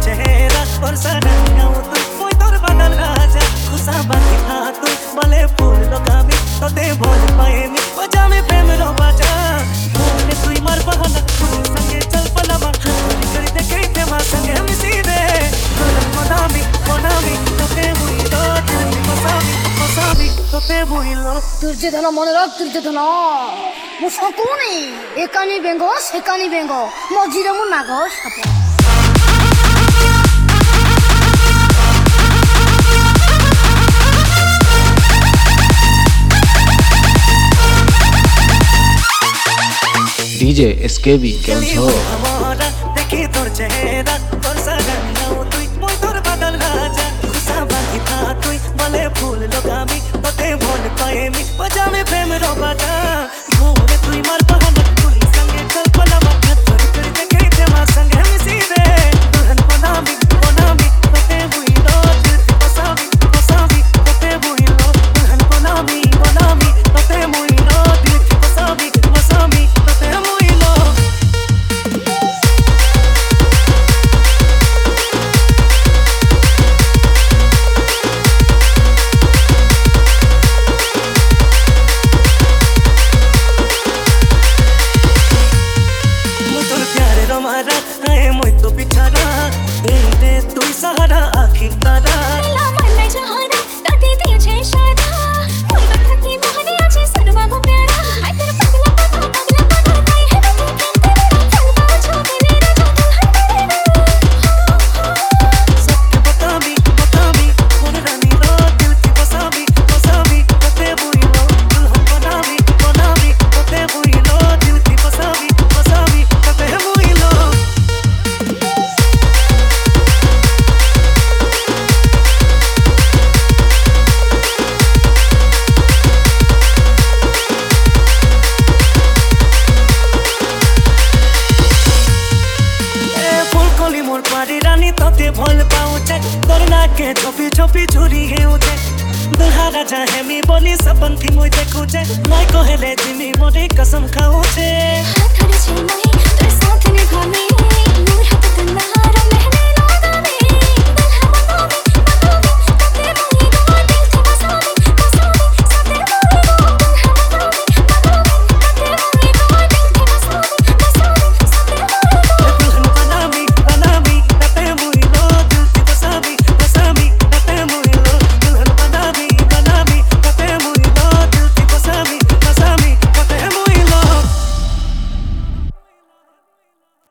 चेहरा और सराया तू मुई तोर बदल राजा खुशा बाकी था तू भले फूल लगामी तो दे बोल पाएमी बजा में प्रेम रो बजा बोले तू मार बहाना तू संगे चल पलवा कर दे के ते मा संगे मिसी दे मोनामी तो ते मुई लो मसामी तो ते मुई लो দুর্যোধন মনে রাখ দুর্যোধন মু শকুনি একানি বেঙ্গ সেকানি বেঙ্গ মজিরে মু নাগ সাপ डीजे एसकेबी केम छो देखी तोर चेहरा और सराया तू मुई तोर बदल राजा खुशा बाकी था तू भले फूल लगामी तो ते बोल पाएमी बजा में प्रेम रो बजा भोले तू मार बहाना तू संगे चल पलवा कर दे के ते मा संगे मिसी दे दुल्हन बनामी तो ते हुई लो दिल की बसावी तो ते हुई लो दुल्हन बनामी तो ते हुई लो दिल की बसावी तो ते हुई लो हमारा है मुझ तो बिचारा दे तू सहारा आखिर तारा मन में जहारा ताते दिए छे इशारा कोई वक्त की मोहनी आछे सरवा को प्यारा हाय तेरा पगला पता काई है तू तेरा चलवा छोटे मेरा सबके बतावी मोर रानी रो दिल की बसावी तोते बुई लो दुल्हन बनावी तोते बुई लो दिल की बसावी तोते बुई लो मोर पारी रानी तोते भल पाउछे तोर नाके छोपी छोपी छुरी हेउछे दुल्हा राजा हेमी बोली सपन थी मुई देखुछे नाइ कहेले तिमी मोरे कसम खाउछे